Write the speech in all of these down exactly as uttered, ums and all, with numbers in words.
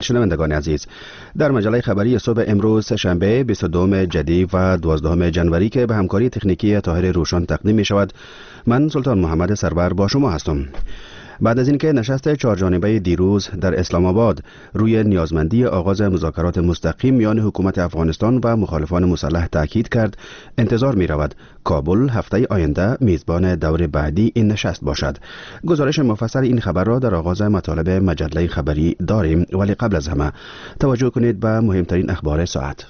شنوندگان عزیز، در مجله خبری صبح امروز سه‌شنبه بیست و دوم جدی و دوازدهم جنوری که به همکاری تکنیکی طاهر روشن تقدیم می شود، من سلطان محمد سرور با شما هستم. بعد از اینکه نشست چهارجانبه دیروز در اسلام آباد روی نیازمندی آغاز مذاکرات مستقیم میان حکومت افغانستان و مخالفان مسلح تاکید کرد، انتظار می رود کابل هفته آینده میزبان دور بعدی این نشست باشد. گزارش مفصل این خبر را در آغاز مطالب مجله خبری داریم، ولی قبل از همه توجه کنید به مهمترین اخبار ساعت.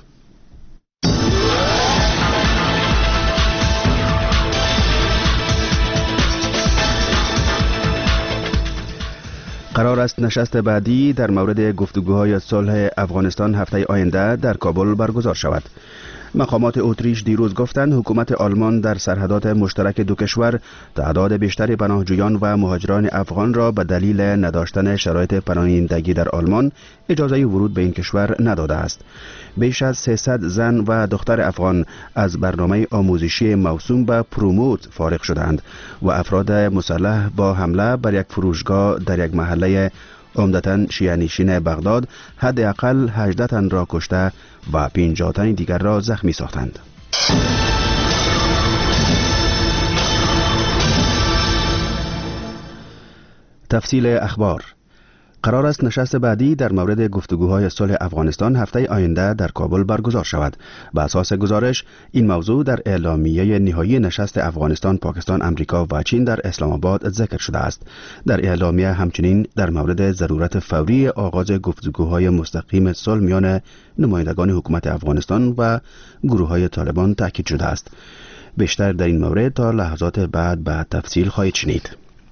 قرار است نشست بعدی در مورد گفتگوهای صلح افغانستان هفته آینده در کابل برگزار شود. مقامات اتریش دیروز گفتند حکومت آلمان در سرحدات مشترک دو کشور تعداد بیشتر پناهجویان و مهاجران افغان را به دلیل نداشتن شرایط پناهندگی در آلمان اجازه ورود به این کشور نداده است. بیش از سیصد زن و دختر افغان از برنامه آموزشی موسوم به پروموت فارغ شدند و افراد مسلح با حمله بر یک فروشگاه در یک محله عمدتاً شیعه‌نشین بغداد حداقل هجده تن را کشته و پنجاه تن دیگر را زخمی ساختند. تفصیل اخبار. قرار است نشست بعدی در مورد گفتگوهای صلح افغانستان هفته آینده در کابل برگزار شود. به اساس گزارش این موضوع در اعلامیه نهایی نشست افغانستان، پاکستان، امریکا و چین در اسلام آباد ذکر شده است. در اعلامیه همچنین در مورد ضرورت فوری آغاز گفتگوهای مستقیم صلح میان نمایندگان حکومت افغانستان و گروه‌های طالبان تاکید شده است. بیشتر در این مورد تا لحظات بعد به تفصیل خواهید شنید.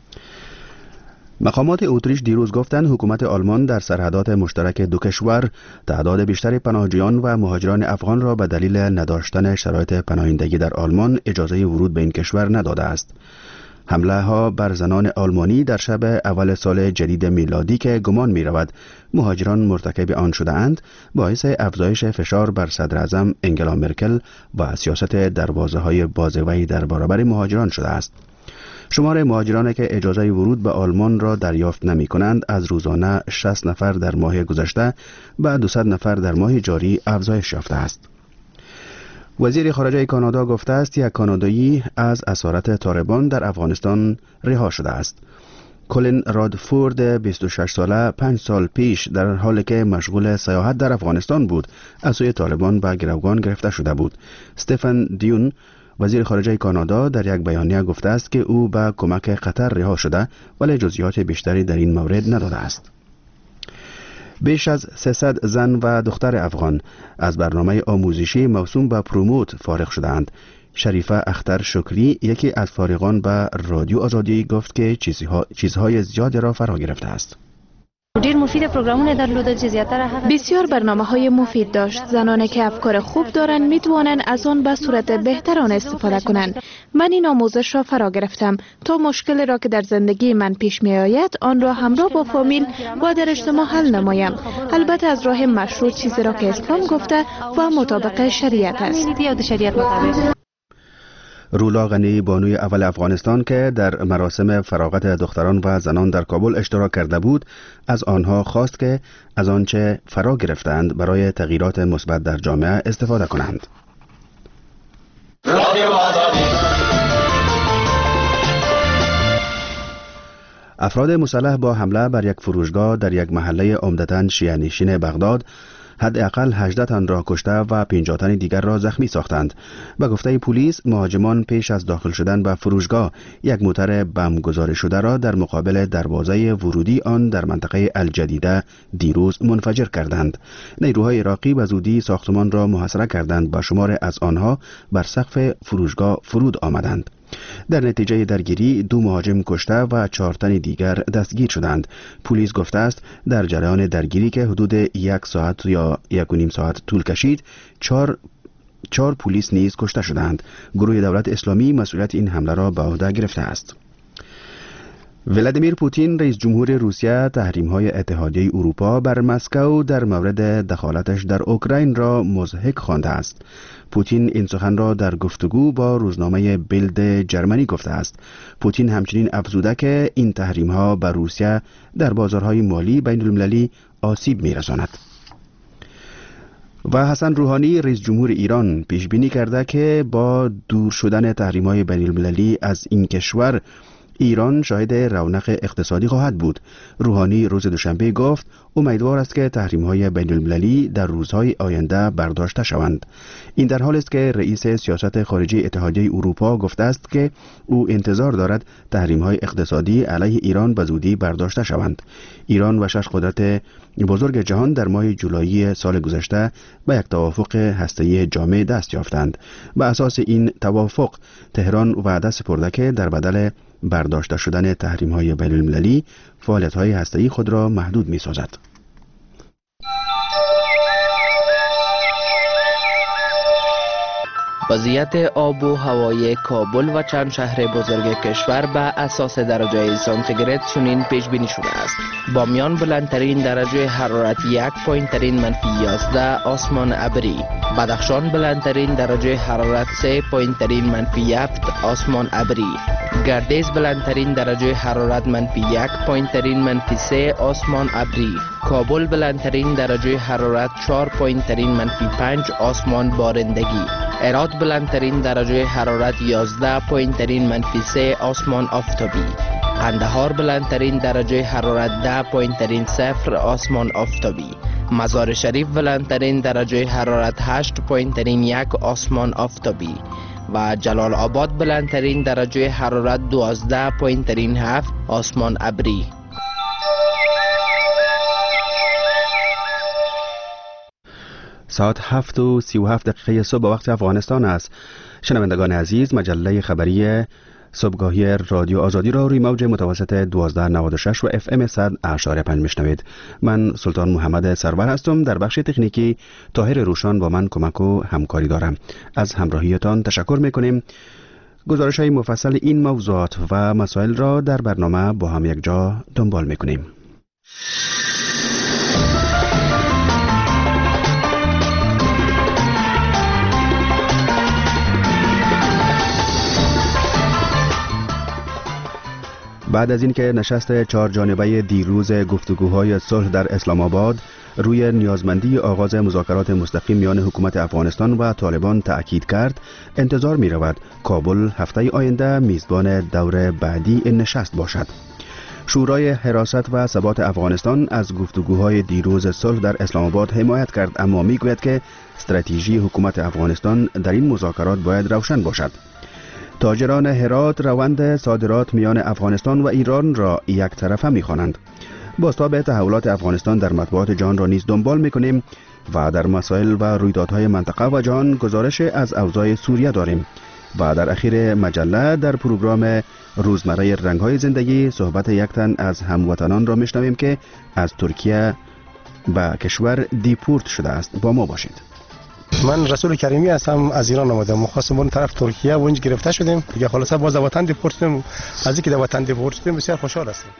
مقامات اتریش دیروز گفتند حکومت آلمان در سرحدات مشترک دو کشور تعداد بیشتر پناهجویان و مهاجران افغان را به دلیل نداشتن شرایط پناهندگی در آلمان اجازه ورود به این کشور نداده است. حمله ها بر زنان آلمانی در شب اول سال جدید میلادی که گمان می رود مهاجران مرتکب آن شده اند، باعث افزایش فشار بر صدر اعظم انگلا مرکل و سیاست دروازه های بازوی در برابر مهاجران شده است. شمار مهاجرانی که اجازه ورود به آلمان را دریافت نمی کنند از روزانه شصت نفر در ماه گذشته به دویست نفر در ماه جاری افزایش یافته است. وزیر خارجه کانادا گفته است یک کانادایی از اسارت طالبان در افغانستان رها شده است. کلین رادفورد بیست و شش ساله پنج سال پیش در حالی که مشغول سیاحت در افغانستان بود از سوی طالبان به گروگان گرفته شده بود. استفن دیون وزیر خارجه کانادا در یک بیانیه گفته است که او به کمک قطر رها شده، ولی جزئیات بیشتری در این مورد نداده است. بیش از سیصد زن و دختر افغان از برنامه آموزشی موسوم به پروموت فارغ شدند. شریفه اختر شکری یکی از فارغان به رادیو آزادی گفت که چیزها چیزهای زیادی را فرا گرفته است. ډیر مفید پروگرامونه درلوده چې زیاتره هغه بسیار برنامه‌های مفید داشت. زنانی که افکار خوب دارند میتوانند از آن به صورت بهتر آن استفاده کنند. من این آموزش را فرا گرفتم تا مشکلی را که در زندگی من پیش می آید آن را همراه با فامیل و در اجتماع حل نمایم. البته از راه مشروع، چیزی را که اسلام گفته و مطابق شریعت است. رولا غنی، بانوی اول افغانستان که در مراسم فراغت دختران و زنان در کابل اشتراک کرده بود، از آنها خواست که از آنچه فرا گرفتند برای تغییرات مثبت در جامعه استفاده کنند. افراد مسلح با حمله بر یک فروشگاه در یک محله عمدتاً شیعه‌نشین بغداد حداقل هجده تن را کشته و پنجاه تن دیگر را زخمی ساختند. به گفته پلیس، مهاجمان پیش از داخل شدن به فروشگاه یک موتر بم گذاری شده را در مقابل دروازه ورودی آن در منطقه الجدیده دیروز منفجر کردند. نیروهای عراقی به زودی ساختمان را محاصره کردند و شمار از آنها بر سقف فروشگاه فرود آمدند. در نتیجه درگیری دو مهاجم کشته و چهار تن دیگر دستگیر شدند. پلیس گفته است در جریان درگیری که حدود یک ساعت یا یک و نیم ساعت طول کشید، چهار چهار پلیس نیز کشته شدند. گروه دولت اسلامی مسئولیت این حمله را به عهده گرفته است. ولادیمیر پوتین رئیس جمهور روسیه تحریم‌های اتحادیه اروپا بر مسکو در مورد دخالتش در اوکراین را مضحک خوانده است. پوتین این سخن را در گفتگو با روزنامه بیلد جرمنی گفته است. پوتین همچنین افزوده که این تحریم‌ها بر روسیه در بازارهای مالی بین‌المللی آسیب می‌رساند. و حسن روحانی رئیس جمهور ایران پیش بینی کرده که با دور شدن تحریم‌های بین‌المللی از این کشور ایران شاهد رونق اقتصادی خواهد بود. روحانی روز دوشنبه گفت امیدوار است که تحریم‌های بین‌المللی در روزهای آینده برداشته شوند. این در حالی است که رئیس سیاست خارجی اتحادیه اروپا گفته است که او انتظار دارد تحریم‌های اقتصادی علیه ایران به زودی برداشته شوند. ایران و شش قدرت بزرگ جهان در ماه جولای سال گذشته به یک توافق هسته‌ای جامع دست یافتند. به اساس این توافق تهران وعده سپرده که در بدل برداشته شدن تحریم‌های بین‌المللی فعالیت‌های هسته‌ای خود را محدود می‌سازد. وضعیت آب و هوای کابل و چند شهر بزرگ کشور به اساس درجه سانتیگراد چنین پیش بینی شده است. بامیان بلندترین درجه حرارت یک پایین ترین منفی یازده آسمان ابری، بدخشان بلندترین درجه حرارت سه پایین ترین منفی هفت آسمان ابری، گردیز بلندترین درجه حرارت منفی یک پایین ترین منفی سه آسمان ابری، کابل بلندترین درجه حرارت چهار پایین ترین منفی پنج آسمان بارندگی، هرات بلندترین درجه حرارت یازده پایین ترین منفی سه آسمان آفتابی، قندهار بلندترین درجه حرارت ده پایین ترین صفر آسمان آفتابی، مزار شریف بلندترین درجه حرارت هشت پایین ترین یک آسمان آفتابی و جلال آباد بلندترین درجه حرارت دوازده پایین ترین هفت آسمان ابری. ساعت هفت و سی و هفت دقیقه صبح وقت افغانستان است. شنوندگان عزیز، مجله خبری صبحگاهی رادیو آزادی را روی موج متوسط دوازده نود و شش و اف ام صد اشاره پنج میشنوید. من سلطان محمد سرور هستم. در بخش تکنیکی طاهر روشان با من کمک و همکاری دارم. از همراهیتان تشکر میکنیم. گزارش های مفصل این موضوعات و مسائل را در برنامه با هم یک جا دنبال میکنیم. بعد از اینکه نشست چهار جانبه دیروز گفتگوهای صلح در اسلام آباد روی نیازمندی آغاز مذاکرات مستقیم میان حکومت افغانستان و طالبان تأکید کرد، انتظار می رود کابل هفته آینده میزبان دور بعدی این نشست باشد. شورای حراست و ثبات افغانستان از گفتگوهای دیروز صلح در اسلام آباد حمایت کرد، اما می گوید که استراتژی حکومت افغانستان در این مذاکرات باید روشن باشد. تاجران هرات روند صادرات میان افغانستان و ایران را یک طرفه می‌خوانند. بازتاب تحولات افغانستان در مطبوعات جهان را نیز دنبال می‌کنیم و در مسائل و رویدادهای منطقه و جهان گزارش از اوضاع سوریه داریم و در اخیر مجله در پروگرام روزمره رنگ‌های زندگی صحبت یک تن از هموطنان را میشنویم که از ترکیه و کشور دیپورت شده است. با ما باشید. من رسول کریمی هستم، از ایران آمدم. مخواستم بریم طرف ترکیه و اینجا گرفته شدیم. دیگه خلاصه باز وطن دیپورت شدیم. از اینکه در وطن دیپورت شدیم بسیار خوشحال هستیم.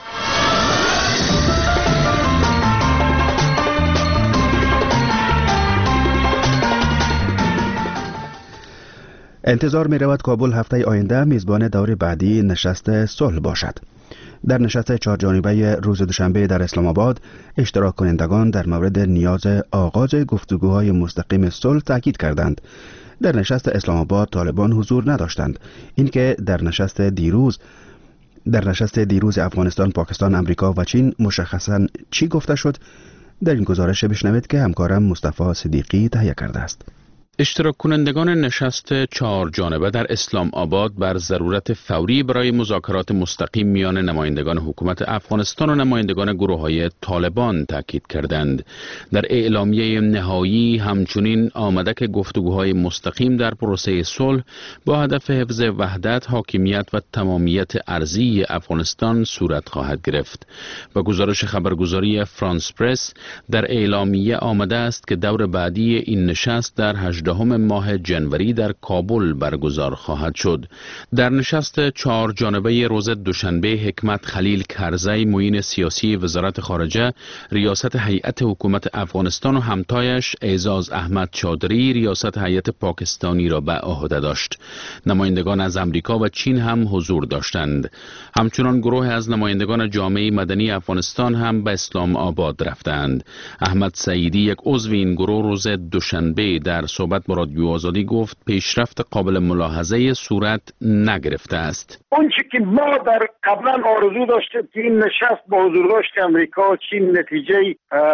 انتظار می رود کابل هفته آینده میزبان دور بعدی نشست صلح باشد. در نشست چهارجانبه روز دوشنبه در اسلام آباد، اشتراک کنندگان در مورد نیاز آغاز گفتگوهای مستقیم صلح تاکید کردند. در نشست اسلام آباد طالبان حضور نداشتند. اینکه در نشست دیروز در نشست دیروز افغانستان، پاکستان، امریکا و چین مشخصاً چی گفته شد، در این گزارش بشنوید که همکارم مصطفی صدیقی تهیه کرده است. اشتراک کنندگان نشست چهار جانبه در اسلام آباد بر ضرورت فوری برای مذاکرات مستقیم میان نمایندگان حکومت افغانستان و نمایندگان گروه‌های طالبان تاکید کردند. در اعلامیه نهایی همچنین آمده که گفتگوهای مستقیم در پروسه صلح با هدف حفظ وحدت، حاکمیت و تمامیت ارضی افغانستان صورت خواهد گرفت. با گزارش خبرگزاری فرانس پرس در اعلامیه آمده است که دور بعدی این نشست در هجدهم هجدهم ماه جنوری در کابل برگزار خواهد شد. در نشست چهار جانبه روز دوشنبه، حکمت خلیل کرزی معین سیاسی وزارت خارجه ریاست هیئت حکومت افغانستان و همتایش اعزاز احمد چادری ریاست هیئت پاکستانی را به عهده داشت. نمایندگان از امریکا و چین هم حضور داشتند. همچنان گروه از نمایندگان جامعه مدنی افغانستان هم به اسلام آباد رفتند. احمد سعیدی، یک عضو این گروه، روز دوشنبه در صحبت با رادیو آزادی گفت پیشرفت قابل ملاحظه صورت نگرفته است. اون چی که ما در قبلا آرزو داشتیم که این نشست با حضور داشت امریکا و چین نتیجه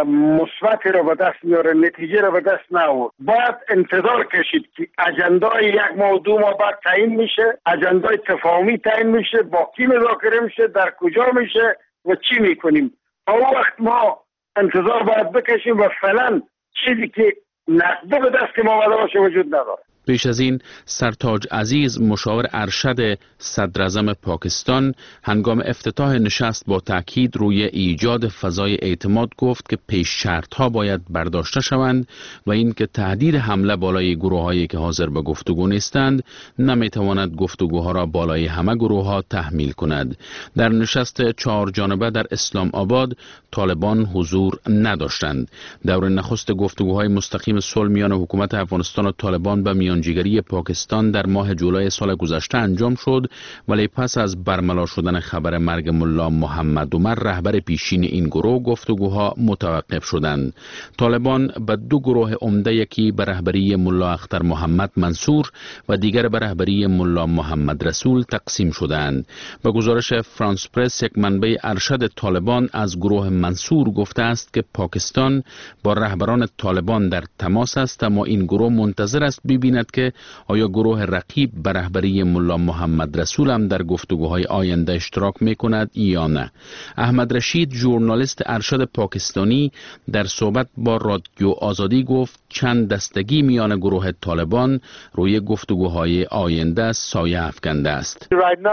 مثبتی را به دست میاره، نتیجه را به دست نآورد. باید انتظار کشید که اجندای یک ماه دو ماه بعد تعیین میشه، اجندای تفاهمی تعیین میشه، با کی مذاکره میشه، در کجا میشه و چی میکنیم. اون وقت ما انتظار باید بکشیم و فعلا چیزی که نقده به دست ما آمده باشه وجود نداره. پیش از این سرتاج عزیز، مشاور ارشد صدر اعظم پاکستان، هنگام افتتاح نشست با تاکید روی ایجاد فضای اعتماد گفت که پیش شرط ها باید برداشته شوند و اینکه تهدید حمله بالای گروه هایی که حاضر به گفتگو نیستند نمیتواند گفتگوها را بالای همه گروه ها تحمیل کند. در نشست چهار جانبه در اسلام آباد طالبان حضور نداشتند. دور نخست گفتگوهای مستقیم صلح میان حکومت افغانستان و طالبان به میانجیگری پاکستان در ماه جولای سال گذشته انجام شد، ولی پس از برملا شدن خبر مرگ ملا محمد عمر رهبر پیشین این گروه گفتگوها متوقف شدند. طالبان به دو گروه عمده، یکی به رهبری ملا اختر محمد منصور و دیگر به رهبری ملا محمد رسول تقسیم شدند. به گزارش فرانس پرس، یک منبع ارشد طالبان از گروه منصور گفته است که پاکستان با رهبران طالبان در تماس است، اما این گروه منتظر است ببیند که آیا گروه رقیب به رهبری ملا محمد رسول هم در گفتگوهای آینده اشتراک میکند یا نه. احمد رشید، ژورنالیست ارشد پاکستانی، در صحبت با رادیو آزادی گفت چند دستگی میان گروه طالبان روی گفتگوهای آینده سایه افکنده است.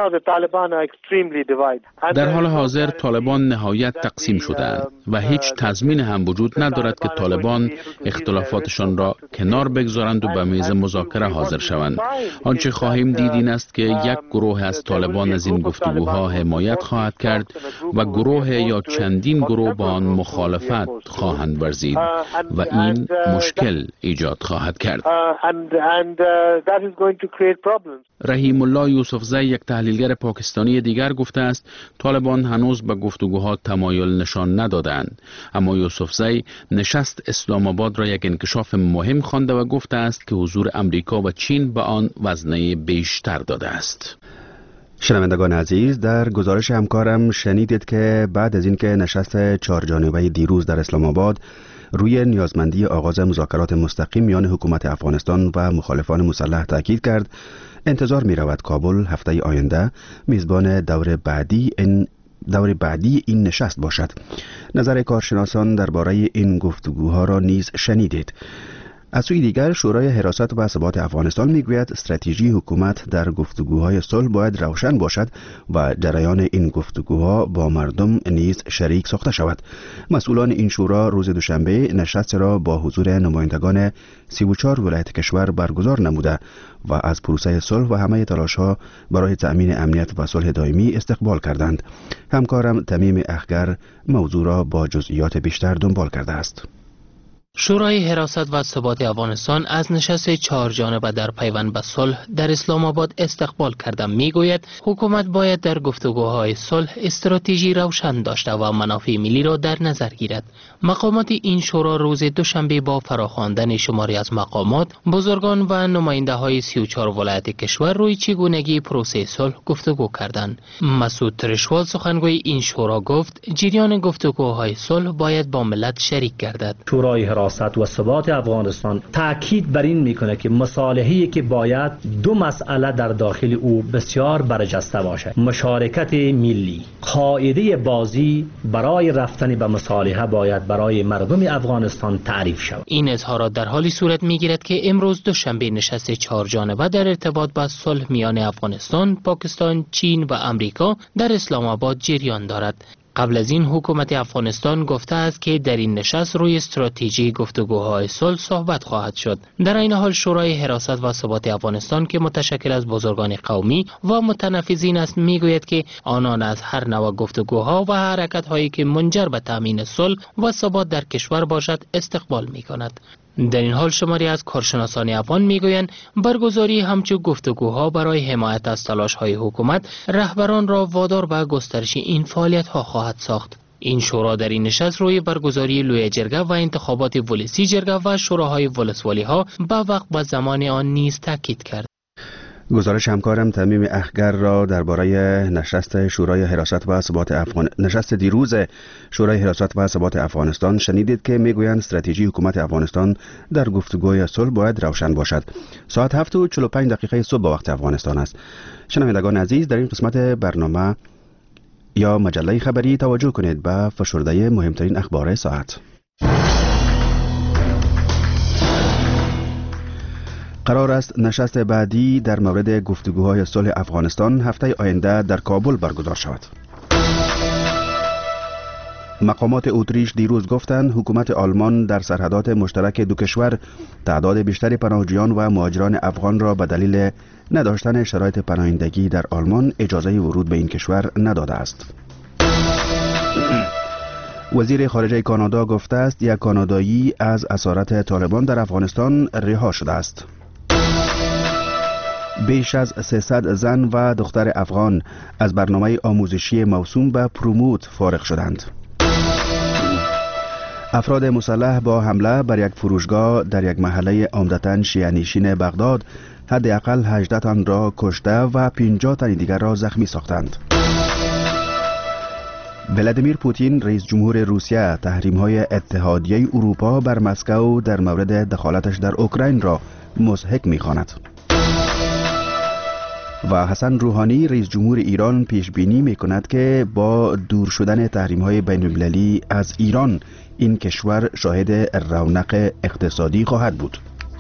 در حال حاضر طالبان نهایت تقسیم شدند و هیچ تضمین هم وجود ندارد که طالبان اختلافاتشان را کنار بگذارند و به میز مذاکره حاضر شوند. آنچه خواهیم دید این است که یک گروه از طالبان از این گفتگوها حمایت خواهد کرد و گروه یا چندین گروه با آن مخالفت خواهند ورزید و این مشکل ایجاد خواهد کرد. رحیم الله یوسفزی، یک تحلیلگر پاکستانی دیگر، گفته است طالبان هنوز به گفتگوها تمایل نشان ندادند، اما یوسفزی نشست اسلام آباد را یک انکشاف مهم خوانده و گفته است که حضور امریکا و چین به آن وزنه بیشتر داده است. شنوندگان عزیز، در گزارش همکارم شنیدید که بعد از اینکه نشست چهار جانبه دیروز در اسلام آباد روی نیازمندی آغاز مذاکرات مستقیم میان حکومت افغانستان و مخالفان مسلح تاکید کرد، انتظار می رود کابل هفته آینده میزبان دور بعدی این دور بعدی این نشست باشد. نظر کارشناسان درباره این گفتگوها را نیز شنیدید. از سوی دیگر شورای حراست و ثبات افغانستان میگوید استراتژی حکومت در گفتگوهای صلح باید روشن باشد و جریان این گفتگوها با مردم نیز شریک ساخته شود. مسئولان این شورا روز دوشنبه نشست را با حضور نمایندگان سی و چهار ولایت کشور برگزار نموده و از پروسه صلح و همه تلاش‌ها برای تأمین امنیت و صلح دائمی استقبال کردند. همکارم تمیم اخگر موضوع را با جزئیات بیشتر دنبال کرده است. شورای حراست و ثبات افغانستان از نشست چهار جانبه در پیوند به صلح در اسلام آباد استقبال کرده. میگوید حکومت باید در گفتگوهای صلح استراتژی روشن داشته و منافع ملی را در نظر گیرد. مقامات این شورا روز دوشنبه با فراخواندن شماری از مقامات، بزرگان و نماینده های سی و چهار ولایت کشور روی چگونگی پروسه صلح گفتگو کردند. مسعود ترشوال، سخنگوی این شورا، گفت جریان گفتگوهای صلح باید با ملت شریک گردد. شورای حراست و ثبات افغانستان تاکید بر این میکنه که مصالحه‌ای که باید دو مسئله در داخل او بسیار برجسته باشد: مشارکت ملی. قاعده بازی برای رفتن به مصالحه باید برای مردم افغانستان تعریف شود. این اظهارات در حالی صورت میگیرد که امروز دوشنبه نشست چهار جانبه در ارتباط با صلح میان افغانستان، پاکستان، چین و امریکا در اسلام آباد جریان دارد. قبل از این حکومت افغانستان گفته است که در این نشست روی استراتژی گفتگوهای صلح صحبت خواهد شد. در این حال شورای حراست و ثبات افغانستان که متشکل از بزرگان قومی و متنفذین است میگوید که آنان از هر نوع گفتگوها و حرکت‌هایی که منجر به تامین صلح و ثبات در کشور باشد استقبال می‌کند. در این حال شماری از کارشناسان افغان میگویند برگزاری همچون گفتگوها برای حمایت از تلاش‌های حکومت رهبران را وادار به گسترش این فعالیت‌ها خواهد ساخت. این شورا در این نشست روی برگزاری لوی جرگه و انتخابات ولسی جرگه و شوراهای ولسوالی‌ها به وقت و زمان آن نیز تاکید کرد. گزارش همکارم تمیم اخگر را درباره نشست شورای حراست و ثبات افغان نشست دیروز شورای حراست و ثبات افغانستان شنیدید که میگویند استراتژی حکومت افغانستان در گفتگوی صلح باید روشن باشد. ساعت هفت و چهل و پنج دقیقه صبح به وقت افغانستان است. شنوندگان عزیز، در این قسمت برنامه یا مجله خبری توجه کنید به فشرده مهمترین اخبار ساعت. قرار است نشست بعدی در مورد گفتگوهای صلح افغانستان هفته آینده در کابل برگزار شود. مقامات اتریش دیروز گفتند حکومت آلمان در سرحدات مشترک دو کشور تعداد بیشتری پناهجویان و مهاجران افغان را به دلیل نداشتن شرایط پناهندگی در آلمان اجازه ورود به این کشور نداده است. وزیر خارجه کانادا گفته است یک کانادایی از اسارت طالبان در افغانستان رها شده است. بیش از سیصد زن و دختر افغان از برنامه آموزشی موسوم به پروموت فارغ شدند. افراد مسلح با حمله بر یک فروشگاه در یک محله عمدتاً شیعه‌نشین بغداد حداقل هجده تن را کشته و پنجاه تن دیگر را زخمی ساختند. ولادیمیر پوتین رئیس جمهور روسیه تحریم‌های اتحادیه اروپا بر مسکو در مورد دخالتش در اوکراین را مضحک می‌خواند. و حسن روحانی رئیس جمهور ایران پیش بینی می‌کند که با دور شدن تحریم‌های بین‌المللی از ایران این کشور شاهد رونق اقتصادی خواهد بود.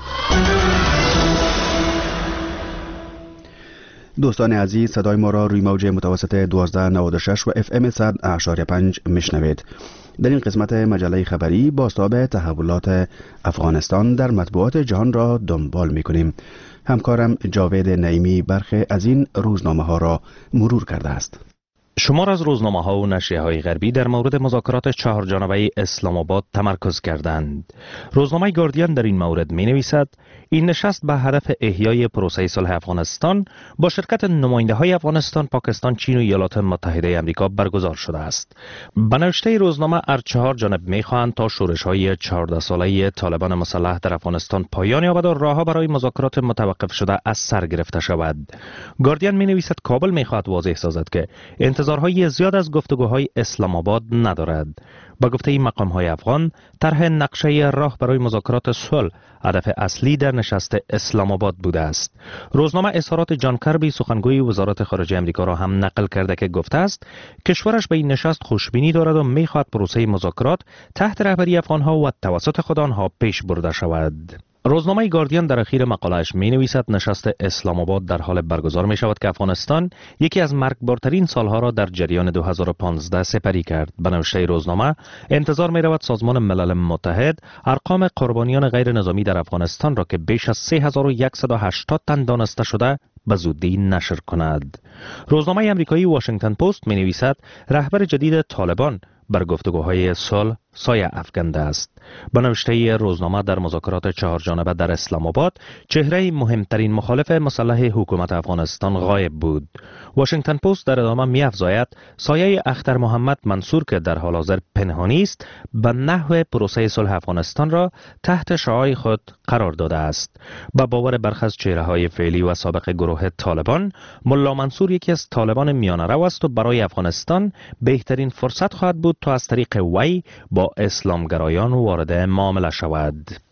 دوستان عزیز، صدای ما را روی موج متوسط دوازده نود و شش و اف ام صد و پنج میشنوید. در این قسمت مجله خبری بازتاب تحولات افغانستان در مطبوعات جهان را دنبال میکنیم. همکارم جاوید نعیمی برخی از این روزنامه ها را مرور کرده است. شمار از روزنامه ها و نشریه های غربی در مورد مذاکرات چهار جانبه اسلام آباد تمرکز کردند. روزنامه گاردین در این مورد می نویسد این نشست به هدف احیای پروسه صلح افغانستان با شرکت نماینده های افغانستان، پاکستان، چین و ایالات متحده آمریکا برگزار شده است. به نوشته روزنامه هر چهار جانب می خواهند تا شورش های چهارده ساله طالبان مسلح در افغانستان پایان یابد و راهها برای مذاکرات متوقف شده از سر گرفته شود. گاردین می نویسد کابل می خواهد واضح سازد که انتظارهای زیاد از گفتگوهای اسلام آباد ندارد. با گفته این مقام های افغان، طرح نقشه راه برای مذاکرات صلح هدف اصلی در نشست اسلام آباد بوده است. روزنامه اظهارات جان کربی سخنگوی وزارت خارجه آمریکا را هم نقل کرده که گفته است کشورش به این نشست خوشبینی دارد و میخواهد پروسه مذاکرات تحت رهبری افغان ها و توسط خود آنها پیش برده شود. روزنامه گاردین در اخیر مقاله‌اش می نویسد نشست اسلام آباد در حال برگزار می شود که افغانستان یکی از مرگبارترین سالها را در جریان دو هزار و پانزده سپری کرد. به نوشته روزنامه انتظار می رود سازمان ملل متحد ارقام قربانیان غیر نظامی در افغانستان را که بیش از سه هزار و صد و هشتاد تن دانسته شده به زودی نشر کند. روزنامه آمریکایی واشنگتن پست می نویسد رهبر جدید طالبان بر گفتگوهای صلح سایه افکنده است. به نوشته روزنامه در مذاکرات چهار جانبه در اسلام آباد چهره مهمترین مخالف مسلح حکومت افغانستان غایب بود. واشنگتن پست در ادامه می‌افزاید سایه اختر محمد منصور که در حال حاضر پنهانی است به نحو پروسه صلح افغانستان را تحت شعاع خود قرار داده است. با باور برخی از چهره‌های فعلی و سابق گروه طالبان، ملا منصور یکی از طالبان میانه‌رو است و برای افغانستان بهترین فرصت خواهد بود تا از طریق وی با اسلامگرایان وارد معامله شود.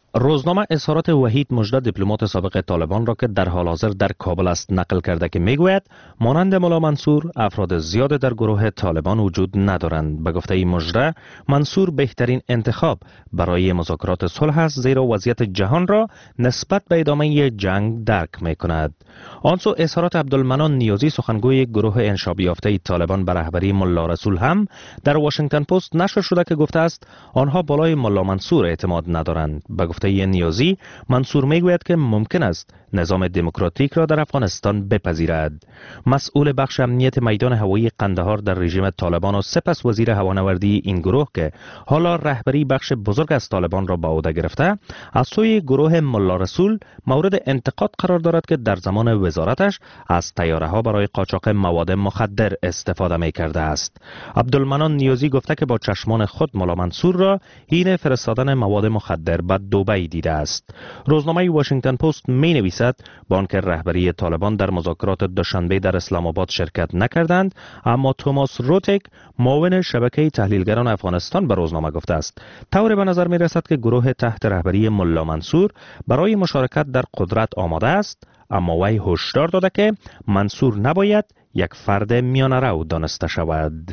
روزنامه اظهارات وحید مژده دیپلمات سابق طالبان را که در حال حاضر در کابل است نقل کرده که میگوید مانند ملا منصور افراد زیاد در گروه طالبان وجود ندارند. به گفته مژده منصور بهترین انتخاب برای مذاکرات صلح است زیرا وضعیت جهان را نسبت به ادامه جنگ درک میکند. آنسو اظهارات عبدالمنان نیازی سخنگوی گروه انشاب یافته طالبان به رهبری ملا رسول هم در واشنگتن پست نشر شده که گفته است آنها بالای ملا منصور اعتماد ندارند. به گفته نیازی منصور میگوید که ممکن است نظام دموکراتیک را در افغانستان بپذیرد. مسئول بخش امنیت میدان هوایی قندهار در رژیم طالبان و سپس وزیر هوانوردی این گروه که حالا رهبری بخش بزرگ از طالبان را به عهده گرفته از سوی گروه ملا رسول مورد انتقاد قرار دارد که در زمان وزارتش از طیاره ها برای قاچاق مواد مخدر استفاده می کرده است. عبدالمنان نیازی گفته که با چشمان خود ملا منصور را حین فرستادن مواد مخدر به دبی دیده است. روزنامه واشنگتن پست می نویسد با آنکه رهبری طالبان در مذاکرات دوشنبه در اسلام آباد شرکت نکردند، اما توماس روتک معاون شبکه تحلیلگران افغانستان به روزنامه گفته است طور به نظر می رسد که گروه تحت رهبری ملا منصور برای مشارکت در قدرت آماده است، اما وی هشدار داده که منصور نباید یک فرد میانه رو دانسته شود.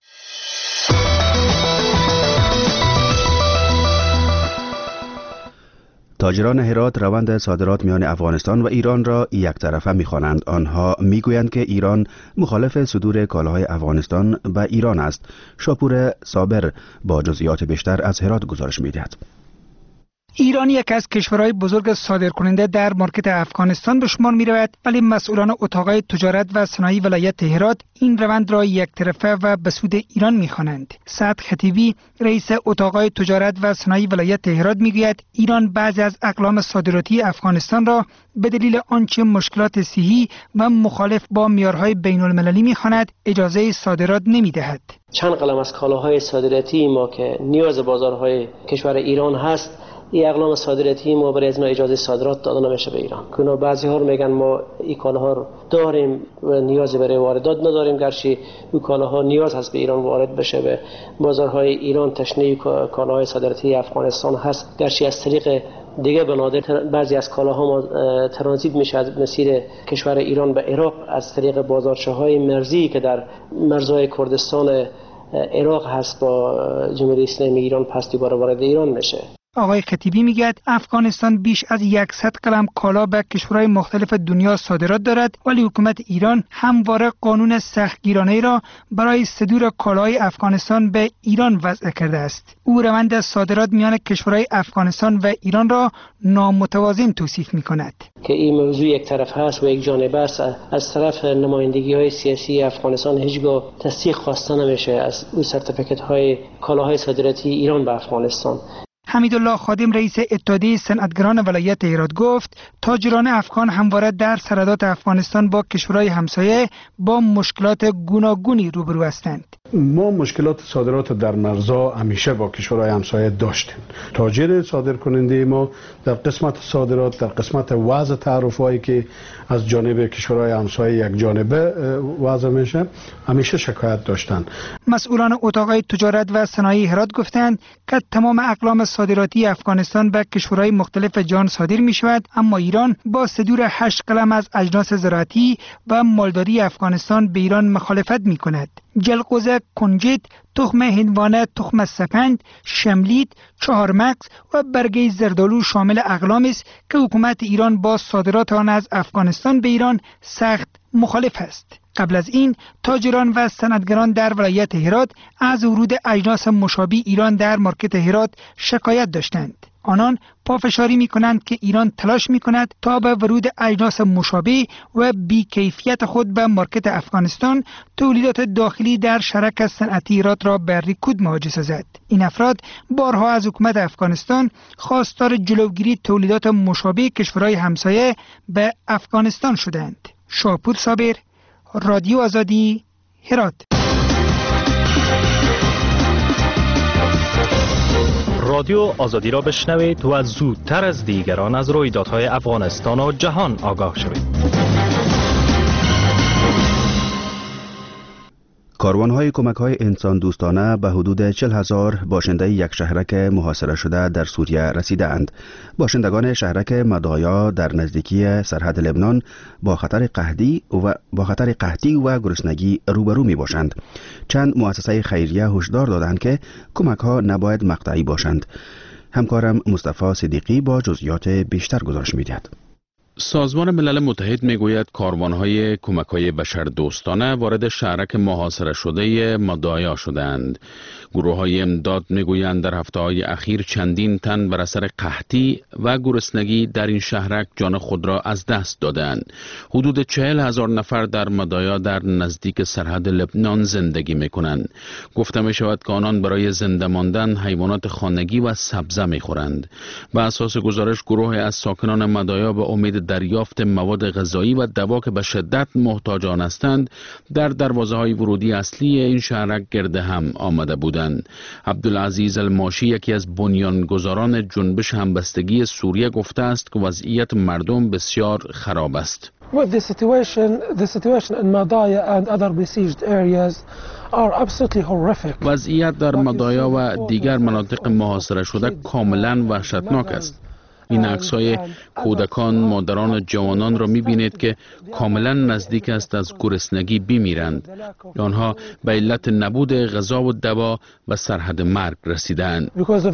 تاجران هرات روند صادرات میان افغانستان و ایران را یک طرفه می‌خوانند. آنها میگویند که ایران مخالف صدور کالاهای افغانستان به ایران است. شاپور صابر با جزئیات بیشتر از هرات گزارش می‌دهد. ایران یک از کشورهای بزرگ صادرکننده در مارکت افغانستان به شمار می رود، ولی مسئولان اتاقهای تجارت و صنایع ولایت هرات این روند را یک طرفه و به سود ایران می خوانند. سعد خطیبی رئیس اتاقهای تجارت و صنایع ولایت هرات می گوید ایران بعضی از اقلام صادراتی افغانستان را به دلیل آنچه مشکلات صحی و مخالف با معیارهای بین المللی می خواند اجازه صادرات نمی دهد. چند قلم از کالاهای صادراتی ما که نیاز بازارهای کشور ایران هست، این اقلام صادراتی ما برای از ما اجازه صادرات داده نمیشه به ایران. که بعضی ها میگن ما این کالاها رو داریم و نیازی برای واردات نداریم، گرچه این کالاها نیاز هست به ایران وارد بشه، به بازارهای ایران تشنه کالاهای صادراتی افغانستان هست، گرچه از طریق دیگه بنادر بعضی از کالاها ما ترانزیت میشه از مسیر کشور ایران به عراق از طریق بازارچه‌های مرزی که در مرزهای کردستان عراق هست با جمهوری اسلامی ایران پس دوباره وارد ایران میشه. آقای خطیبی میگه افغانستان بیش از صد قلم کالا به کشورهای مختلف دنیا صادرات دارد، ولی حکومت ایران همواره قانون سختگیرانه را برای صدور کالاهای افغانستان به ایران وضع کرده است. او روند صادرات میان کشورهای افغانستان و ایران را نامتوازن توصیف میکند. که این موضوع یک طرف هست و یک جانبه است. از طرف نمایندگی های سیاسی افغانستان هیچگاه تصدیق خواسته نمیشه از اون سرتیفیکت های کالاهای صادراتی ایران به افغانستان. حمیدالله خادم رئیس اتحادیه صنعتگران ولایت هرات گفت تاجران افغان همواره در سرحدات افغانستان با کشورهای همسایه با مشکلات گوناگونی روبرو هستند. ما مشکلات صادرات در مرزها همیشه با کشورهای همسایه داشتیم. تاجر صادرکننده ما در قسمت صادرات، در قسمت وضع تعرفهایی که از جانب کشورهای همسایه یک جانبه وضع میشه همیشه شکایت داشتن. مسئولان اتاقهای تجارت و صنایع هرات گفتند که تمام اقلام صادراتی افغانستان به کشورهای مختلف جهان صادر می شود، اما ایران با صدور هشت قلم از اجناس زراعتی و مالداری افغانستان به ایران مخالفت می کند. جلقوزه، کنجد، تخم هندوانه، تخم سپند، شملید، چهارمغز و برگه زردالو شامل اقلامی است که حکومت ایران با صادرات آن از افغانستان به ایران سخت مخالف است. قبل از این تاجران و صنعتگران در ولایت هرات از ورود اجناس مشابه ایران در مارکت هرات شکایت داشتند. آنان پافشاری می کنند که ایران تلاش می کند تا به ورود اجناس مشابه و بی کیفیت خود به مارکت افغانستان تولیدات داخلی در شرک صنعتی هرات را به رکود مواجه سازد. این افراد بارها از حکومت افغانستان خواستار جلوگیری تولیدات مشابه کشورهای همسایه به افغانستان شدند. شاپور صابر، رادیو آزادی، هرات. رادیو آزادی را بشنوید و زودتر از دیگران از رویدادهای افغانستان و جهان آگاه شوید. کاروان‌های کمک‌های انسان دوستانه به حدود چهل هزار باشنده یک شهرک محاصره شده در سوریه رسیدند. باشندگان شهرک مدایا در نزدیکی سرحد لبنان با خطر قحطی و با خطر قحطی و گرسنگی روبرو می‌باشند. چند مؤسسه خیریه هشدار دادند که کمک‌ها نباید مقطعی باشند. همکارم مصطفی صدیقی با جزئیات بیشتر گزارش می‌دهد. سازمان ملل متحد میگوید کاروان‌های کمک‌های بشردوستانه وارد شهرک محاصره شده مدایا شدند. گروه‌های امداد میگویند در هفته‌های اخیر چندین تن بر اثر قحطی و گرسنگی در این شهرک جان خود را از دست دادند. حدود چهل هزار نفر در مدایا در نزدیک سرحد لبنان زندگی می‌کنند. گفته می‌شود که آنان برای زنده ماندن حیوانات خانگی و سبزه می‌خورند. بر اساس گزارش گروه از ساکنان مدایا به امید دریافت مواد غذایی و دوا که به شدت محتاجان هستند در دروازه‌های ورودی اصلی این شهرک گرد هم آمده بودند. عبدالعزیز الماشی یکی از بنیانگذاران جنبش همبستگی سوریه گفته است که وضعیت مردم بسیار خراب است. With the situation, the situation in Madaya and other besieged areas are absolutely horrific. وضعیت در مدایا و دیگر مناطق محاصره شده کاملا وحشتناک است. این عکس‌های کودکان، مادران و جوانان را می‌بینید که کاملا نزدیک است از گرسنگی بمیرند. آنها به علت نبود غذا و دوا و سرحد مرگ رسیدند.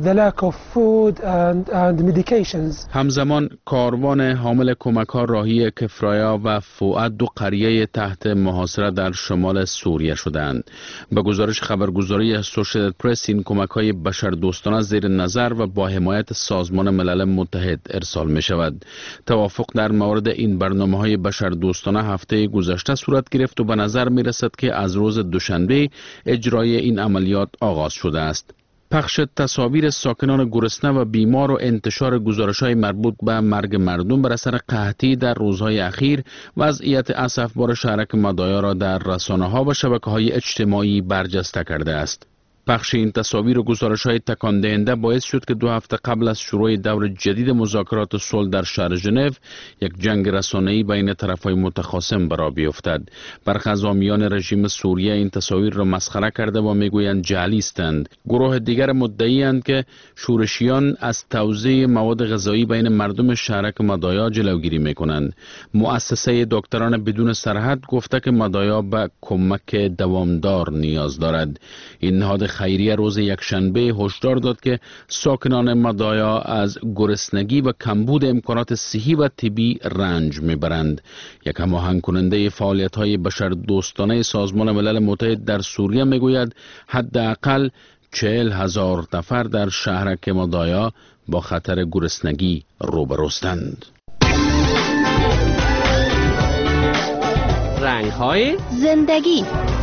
همزمان کاروان حامل کمک‌ها راهی کفرایا و فؤاد دو قریه تحت محاصره در شمال سوریه شدند. به گزارش خبرگزاری اسوشییتد پرس این کمک‌های بشردوستانه زیر نظر و با حمایت سازمان ملل متحد ارسال می شود. توافق در مورد این برنامه‌های بشردوستانه هفته گذشته صورت گرفت و به نظر می رسد که از روز دوشنبه اجرای این عملیات آغاز شده است. پخش تصاویر ساکنان گرسنه و بیمار و انتشار گزارش‌های مربوط به مرگ مردم بر اثر قحطی در روزهای اخیر وضعیت اسفبار شهرک مدایا را در رسانه‌ها و شبکه‌های اجتماعی برجسته کرده است. پخش این تصاویر و گزارش‌های تکان دهنده باعث شد که دو هفته قبل از شروع دور جدید مذاکرات صلح در شهر ژنو یک جنگ رسانه‌ای بین طرف‌های متخاصم برآ بیفتد. برخی از حامیان رژیم سوریه این تصاویر را مسخره کرده و میگویند جعلی هستند. گروه دیگر مدعی‌اند که شورشیان از توزیع مواد غذایی بین مردم شهرک مدایا جلوگیری می‌کنند. مؤسسه دکتران بدون سرحد گفته که مدایا به کمک دوامدار نیاز دارد. این نهاد خیریه روز یکشنبه هشدار داد که ساکنان مدایا از گرسنگی و کمبود امکانات صحی و طبی رنج میبرند. یک هماهنگ کننده فعالیت‌های بشردوستانه سازمان ملل متحد در سوریه میگوید حداقل چهل هزار نفر در شهرک مدایا با خطر گرسنگی روبروستند. رنگ‌های زندگی.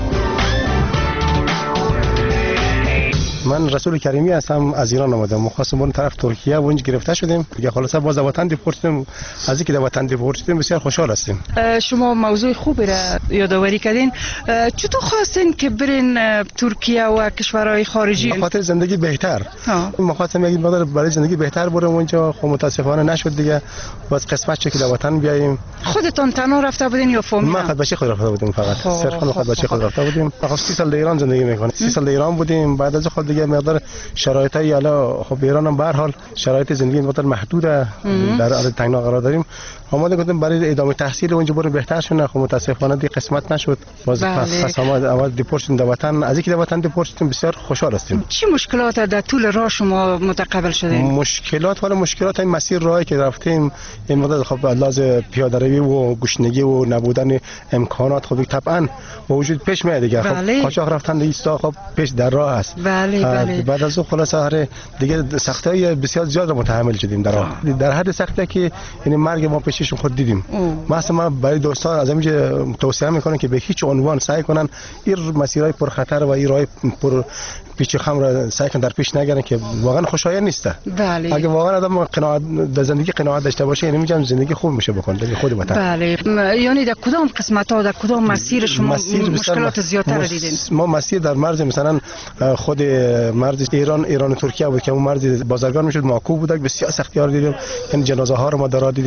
من رسول کریمی هستم، از ایران آمدم. مخواستم اون طرف ترکیه و اونج گرفته شدیم. دیگه خلاص باز وطن دیپورتیم. از اینکه وطن دیپورتیم بسیار خوشحال هستیم. شما موضوع خوبی را یادآوری کردین. چطور خواستین که برین ترکیه و کشورهای خارجی؟ به خاطر زندگی بهتر. مخواستم یک مقدار برای زندگی بهتر برم اونجا، خب متاسفانه نشد دیگه. باز قسمت چه که در وطن بیاییم. خودتون تنها رفته بودین یا فامیل؟ ما خود بچه خود رفته بودیم فقط. صرفا خود بچه خود رفته بودیم. فقط سی سال در ایران زندگی میکنیم. سی سال در ایران بودیم. بعد از خود دیگه مقدار شرایطی حالا خب ایران هم به هر حال شرایط زندگی مقدار محدوده، در حال تنگنا قرار داریم. آماده کردیم برای ادامه تحصیل اونجا بریم بهتر شونه. خب متاسفانه دیگه قسمت نشد. باز پس پس آمد آمد دیپورتیم در وطن. از اینکه در وطن دیپورتیم بسیار خوشحال هستیم. چه مشکلات در طول راه شما متقابل شدین؟ مشکلات ولی مشکلات این مسیر راهی که رفتیم این مدت خب لازم پیاده روی و گشنگی و نبودن امکانات خب طبعا موجود پیش میاد دیگه. خب قاچاق رفتن ایستا خب پیش در راه است. بله بله. بعد از اون خلاص هر دیگه سختی‌های بسیار زیاد رو متحمل شدیم در راه. در حد سختی که یعنی مرگ ما پیششون خود دیدیم. مثلا من برای دوستان از اینجا توصیه میکنم که به هیچ عنوان سعی کنن این مسیرهای پرخطر و این راه پر پیچ خم را سعی کنن در پیش نگیرن که واقعا خوشایند نیست. بله. اگه واقعا آدم قناعت در زندگی قناعت داشته باشه یعنی میگم زندگی خوب میشه بکنه در خود وطن. بله. یعنی در کدام قسمت‌ها در کدام مسیر شما مسیر مشکلات زیادتر دیدین؟ ما مسیر در مرز مثلا خود مرز ایران ایران و ترکیه بود که اون مرز بازرگان میشد ماکو بود، بسیار سختی‌ها دیدیم. یعنی جنازه ها رو ما در دیدیم.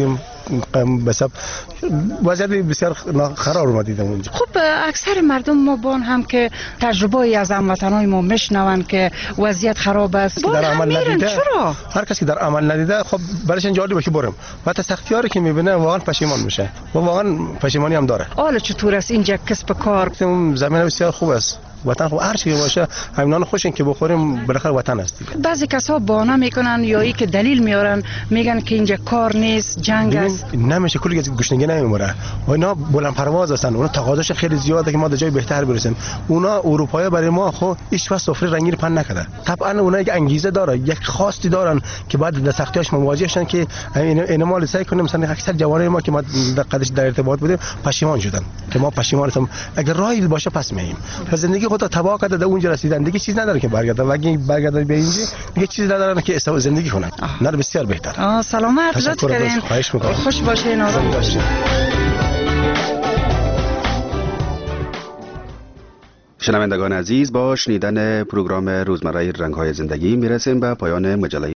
بسب وضعیت بسیار خراب رو دیدم اونجا. خب اکثر مردم ما بان هم که تجربه از هموطنای ما میشنون که وضعیت خراب است در عمل ندیده. چرا هر کسی که در عمل ندیده خب برایش جالبه که برم و تا سختیاری که میبینه واقعا پشیمان میشه و واقعا پشیمانی هم داره. حالا چطور است اینجا کسب کار؟ زمین بسیار خوب است. وطن خب هر چی باشه همینان خوشین که بخوریم بالاخره وطن است. بعضی کسا بهانه میکنن یا ای که دلیل میارن میگن که اینجا کار نیست، جنگ است. نمیشه، کلی گشنگی نمیموره. و اینا بلند پرواز هستن، اونا تقاضاش خیلی زیاده که ما در جای بهتر برسیم. اونا اروپایی برای ما خب هیچ وقت سفره رنگین پن نکرده. طبعا اونا یک انگیزه داره، یک خواستی دارن که بعد در سختیاش مواجه شدن که اینا ما سعی کنیم. مثلا اکثر جوانای ما که ما در قدش در ارتباط بودیم پشیمان شدن که ما پشیمان هستیم. اگر راهی باشه پس میایم. زندگی خود تباه کرده، در اونجا رسیدن دیگه چیز نداره که برگردن. اگه برگردن به اینجا دیگه چیز ندارن که استو زندگی کنن. نه بسیار بهتر. آه سلامت لطف کردین. خوش باشین. آروم باشین. شنوندگان عزیز، با شنیدن پروگرام روزمره رنگ‌های زندگی میرسیم به پایان مجله